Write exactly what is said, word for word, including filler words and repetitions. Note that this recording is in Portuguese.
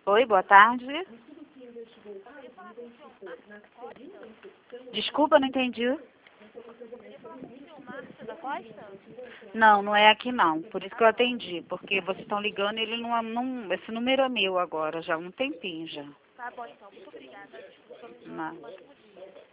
Oi, boa tarde. Desculpa, não entendi. Márcio da Costa? Não, não é aqui não. Por isso que eu atendi. Porque vocês estão ligando, ele não, não. Esse número é meu agora, já há um tempinho já. Tá bom então, muito obrigada. Desculpa, Não. um ótimo dia.